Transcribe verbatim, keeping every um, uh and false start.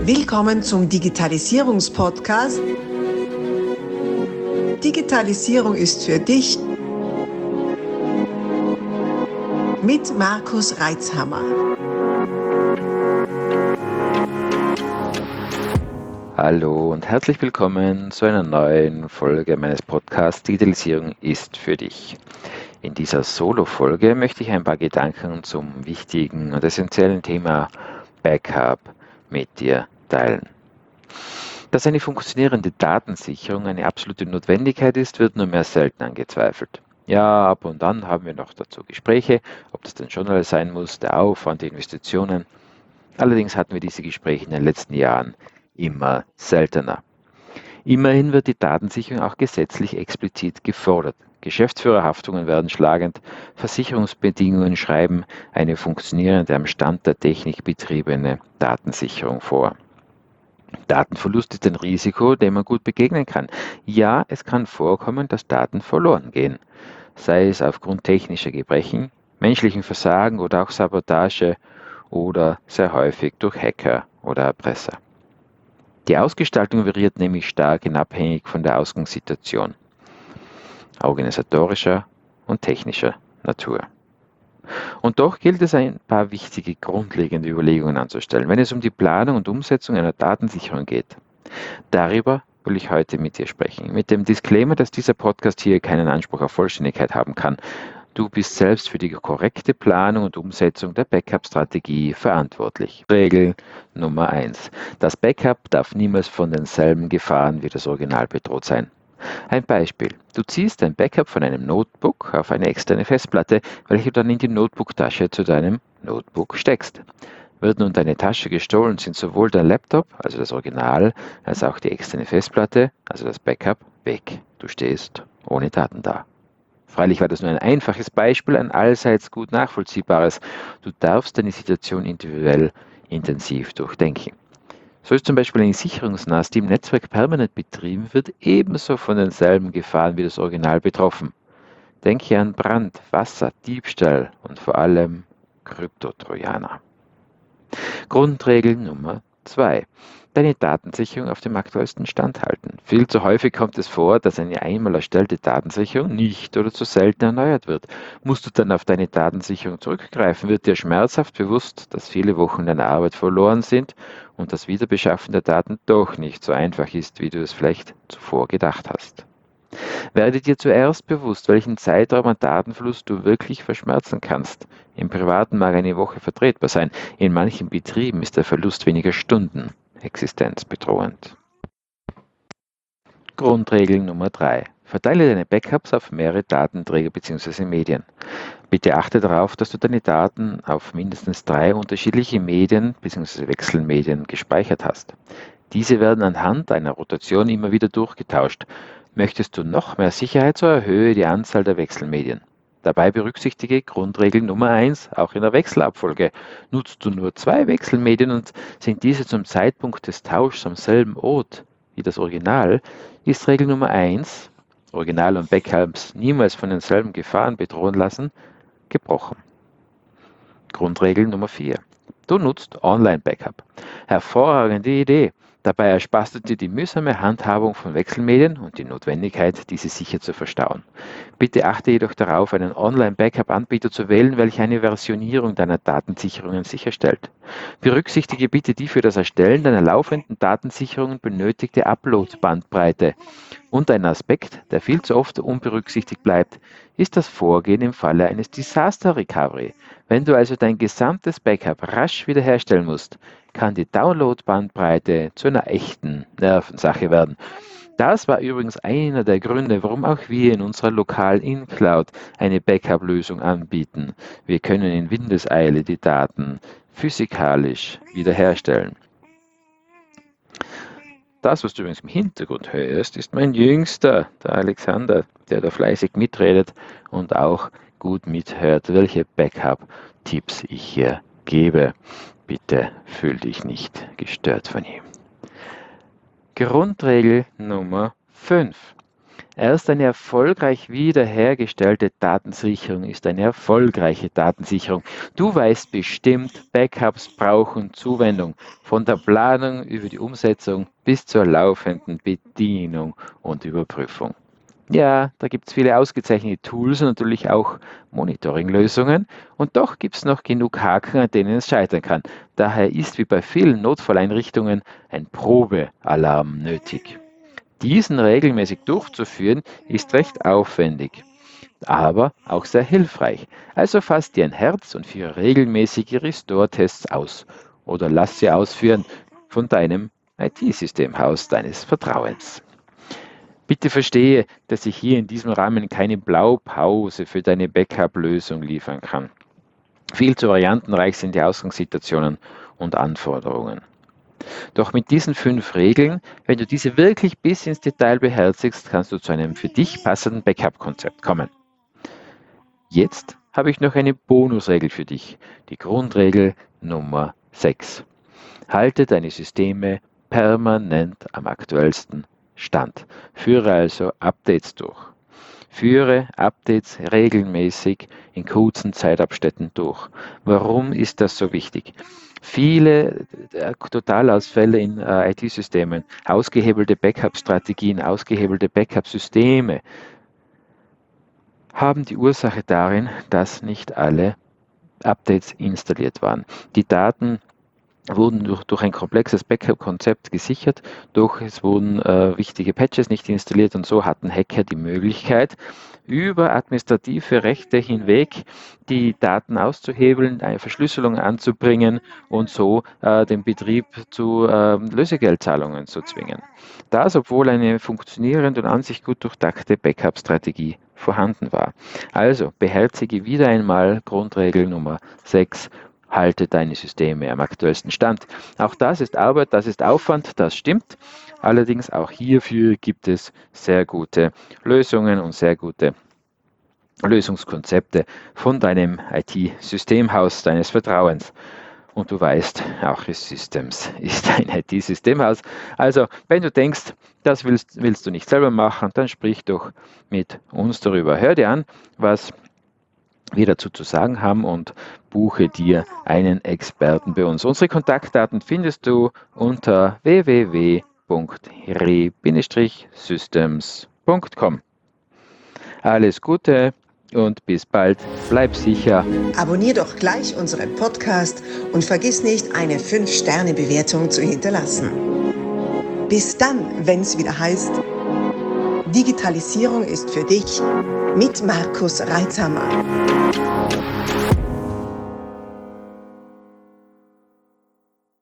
Willkommen zum Digitalisierungspodcast. Digitalisierung ist für dich mit Markus Reitzhammer. Hallo und herzlich willkommen zu einer neuen Folge meines Podcasts Digitalisierung ist für dich. In dieser Solo-Folge möchte ich ein paar Gedanken zum wichtigen und essentiellen Thema Backup mit dir teilen. Dass eine funktionierende Datensicherung eine absolute Notwendigkeit ist, wird nur mehr selten angezweifelt. Ja, ab und an haben wir noch dazu Gespräche, ob das denn schon alles sein muss, der Aufwand, die Investitionen. Allerdings hatten wir diese Gespräche in den letzten Jahren immer seltener. Immerhin wird die Datensicherung auch gesetzlich explizit gefordert. Geschäftsführerhaftungen werden schlagend, Versicherungsbedingungen schreiben eine funktionierende, am Stand der Technik betriebene Datensicherung vor. Datenverlust ist ein Risiko, dem man gut begegnen kann. Ja, es kann vorkommen, dass Daten verloren gehen, sei es aufgrund technischer Gebrechen, menschlichen Versagen oder auch Sabotage oder sehr häufig durch Hacker oder Erpresser. Die Ausgestaltung variiert nämlich stark in abhängig von der Ausgangssituation, organisatorischer und technischer Natur. Und doch gilt es, ein paar wichtige grundlegende Überlegungen anzustellen, wenn es um die Planung und Umsetzung einer Datensicherung geht. Darüber will ich heute mit dir sprechen, mit dem Disclaimer, dass dieser Podcast hier keinen Anspruch auf Vollständigkeit haben kann. Du bist selbst für die korrekte Planung und Umsetzung der Backup-Strategie verantwortlich. Regel Nummer eins. Das Backup darf niemals von denselben Gefahren wie das Original bedroht sein. Ein Beispiel. Du ziehst ein Backup von einem Notebook auf eine externe Festplatte, welche du dann in die Notebook-Tasche zu deinem Notebook steckst. Wird nun deine Tasche gestohlen, sind sowohl dein Laptop, also das Original, als auch die externe Festplatte, also das Backup, weg. Du stehst ohne Daten da. Freilich war das nur ein einfaches Beispiel, ein allseits gut nachvollziehbares. Du darfst deine Situation individuell intensiv durchdenken. So ist zum Beispiel ein Sicherungs-N A S, die im Netzwerk permanent betrieben wird, ebenso von denselben Gefahren wie das Original betroffen. Denke an Brand, Wasser, Diebstahl und vor allem Kryptotrojaner. Grundregel Nummer zwei. Deine Datensicherung auf dem aktuellsten Stand halten. Viel zu häufig kommt es vor, dass eine einmal erstellte Datensicherung nicht oder zu selten erneuert wird. Musst du dann auf deine Datensicherung zurückgreifen, wird dir schmerzhaft bewusst, dass viele Wochen deiner Arbeit verloren sind und das Wiederbeschaffen der Daten doch nicht so einfach ist, wie du es vielleicht zuvor gedacht hast. Werde dir zuerst bewusst, welchen Zeitraum an Datenfluss du wirklich verschmerzen kannst. Im Privaten mag eine Woche vertretbar sein, in manchen Betrieben ist der Verlust weniger Stunden existenzbedrohend. Grundregel Nummer drei. Verteile deine Backups auf mehrere Datenträger bzw. Medien. Bitte achte darauf, dass du deine Daten auf mindestens drei unterschiedliche Medien bzw. Wechselmedien gespeichert hast. Diese werden anhand einer Rotation immer wieder durchgetauscht. Möchtest du noch mehr Sicherheit, so erhöhe die Anzahl der Wechselmedien. Dabei berücksichtige Grundregel Nummer eins, auch in der Wechselabfolge. Nutzt du nur zwei Wechselmedien und sind diese zum Zeitpunkt des Tauschs am selben Ort wie das Original, ist Regel Nummer eins, Original und Backups niemals von denselben Gefahren bedrohen lassen, gebrochen. Grundregel Nummer vier. Du nutzt Online-Backup. Hervorragende Idee. Dabei ersparst du dir die mühsame Handhabung von Wechselmedien und die Notwendigkeit, diese sicher zu verstauen. Bitte achte jedoch darauf, einen Online-Backup-Anbieter zu wählen, welcher eine Versionierung deiner Datensicherungen sicherstellt. Berücksichtige bitte die für das Erstellen deiner laufenden Datensicherungen benötigte Upload-Bandbreite. Und ein Aspekt, der viel zu oft unberücksichtigt bleibt, ist das Vorgehen im Falle eines Disaster Recovery. Wenn du also dein gesamtes Backup rasch wiederherstellen musst, kann die Download-Bandbreite zu einer echten Nervensache werden. Das war übrigens einer der Gründe, warum auch wir in unserer lokalen InCloud eine Backup-Lösung anbieten. Wir können in Windeseile die Daten physikalisch wiederherstellen. Das, was du übrigens im Hintergrund hörst, ist mein Jüngster, der Alexander, der da fleißig mitredet und auch gut mithört, welche Backup-Tipps ich hier gebe. Bitte fühl dich nicht gestört von ihm. Grundregel Nummer fünf. Erst eine erfolgreich wiederhergestellte Datensicherung ist eine erfolgreiche Datensicherung. Du weißt bestimmt, Backups brauchen Zuwendung, von der Planung über die Umsetzung bis zur laufenden Bedienung und Überprüfung. Ja, da gibt es viele ausgezeichnete Tools und natürlich auch Monitoring-Lösungen und doch gibt es noch genug Haken, an denen es scheitern kann. Daher ist wie bei vielen Notfalleinrichtungen ein Probealarm nötig. Diesen regelmäßig durchzuführen ist recht aufwendig, aber auch sehr hilfreich. Also fass dir ein Herz und führe regelmäßige Restore-Tests aus oder lass sie ausführen von deinem I T-Systemhaus deines Vertrauens. Bitte verstehe, dass ich hier in diesem Rahmen keine Blaupause für deine Backup-Lösung liefern kann. Viel zu variantenreich sind die Ausgangssituationen und Anforderungen. Doch mit diesen fünf Regeln, wenn du diese wirklich bis ins Detail beherzigst, kannst du zu einem für dich passenden Backup-Konzept kommen. Jetzt habe ich noch eine Bonusregel für dich, die Grundregel Nummer sechs. Halte deine Systeme permanent am aktuellsten Stand. Führe also Updates durch. Führe Updates regelmäßig in kurzen Zeitabständen durch. Warum ist das so wichtig? Viele Totalausfälle in äh, I T-Systemen, ausgehebelte Backup-Strategien, ausgehebelte Backup-Systeme haben die Ursache darin, dass nicht alle Updates installiert waren. Die Daten wurden durch, durch ein komplexes Backup-Konzept gesichert, doch es wurden äh, wichtige Patches nicht installiert und so hatten Hacker die Möglichkeit, über administrative Rechte hinweg die Daten auszuhebeln, eine Verschlüsselung anzubringen und so äh, den Betrieb zu äh, Lösegeldzahlungen zu zwingen. Das, obwohl eine funktionierende und an sich gut durchdachte Backup-Strategie vorhanden war. Also beherzige wieder einmal Grundregel Nummer sechs. Halte deine Systeme am aktuellsten Stand. Auch das ist Arbeit, das ist Aufwand, das stimmt. Allerdings auch hierfür gibt es sehr gute Lösungen und sehr gute Lösungskonzepte von deinem I T-Systemhaus deines Vertrauens. Und du weißt, Archis Systems ist ein I T-Systemhaus. Also, wenn du denkst, das willst, willst du nicht selber machen, dann sprich doch mit uns darüber. Hör dir an, was wir dazu zu sagen haben und buche dir einen Experten bei uns. Unsere Kontaktdaten findest du unter w w w punkt re Systems punkt com. Alles Gute und bis bald. Bleib sicher. Abonnier doch gleich unseren Podcast und vergiss nicht, eine fünf Sterne Bewertung zu hinterlassen. Bis dann, wenn es wieder heißt, Digitalisierung ist für dich mit Markus Reitzhammer.